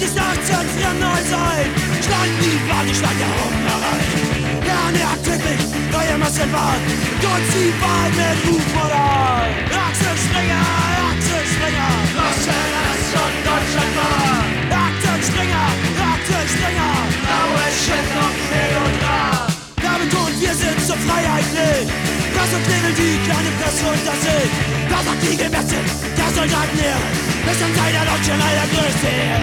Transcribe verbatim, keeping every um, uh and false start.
des Nachts an fremden Häusern schlagen die Warteschlange herum erreicht. Lernen er täglich neue Massenwahl, und sie Wahl mit Rufmodell. Axel Springer, Axel Springer, Marcel Andersson, Deutschland war. Axel Springer, Axel Springer, blaue Schild und Theodor. Damit und wir sind zur Freiheit nicht. Das und regeln die kleine Presse und das sind. Das sagt die Gemessen, der Soldaten Ehre. Bis dann sei der Deutsche leider größte.